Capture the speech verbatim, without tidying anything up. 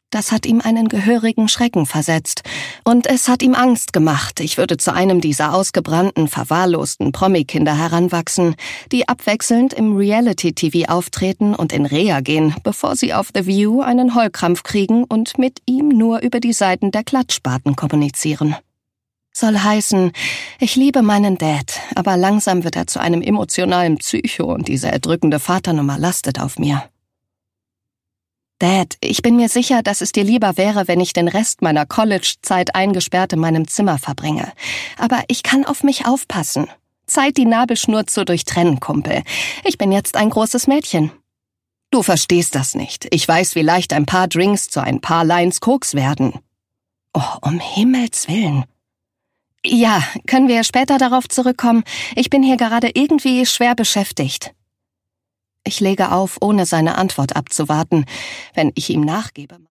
Das hat ihm einen gehörigen Schrecken versetzt. Und es hat ihm Angst gemacht, ich würde zu einem dieser ausgebrannten, verwahrlosten Promi-Kinder heranwachsen, die abwechselnd im Reality-T V auftreten und in Reha gehen, bevor sie auf The View einen Heulkrampf kriegen und mit ihm nur über die Seiten der Klatschspaten kommunizieren. Soll heißen, ich liebe meinen Dad, aber langsam wird er zu einem emotionalen Psycho und diese erdrückende Vaternummer lastet auf mir. Dad, ich bin mir sicher, dass es dir lieber wäre, wenn ich den Rest meiner College-Zeit eingesperrt in meinem Zimmer verbringe. Aber ich kann auf mich aufpassen. Zeit, die Nabelschnur zu durchtrennen, Kumpel. Ich bin jetzt ein großes Mädchen. Du verstehst das nicht. Ich weiß, wie leicht ein paar Drinks zu ein paar Lines Koks werden. Oh, um Himmels Willen. Ja, können wir später darauf zurückkommen? Ich bin hier gerade irgendwie schwer beschäftigt. Ich lege auf, ohne seine Antwort abzuwarten. Wenn ich ihm nachgebe...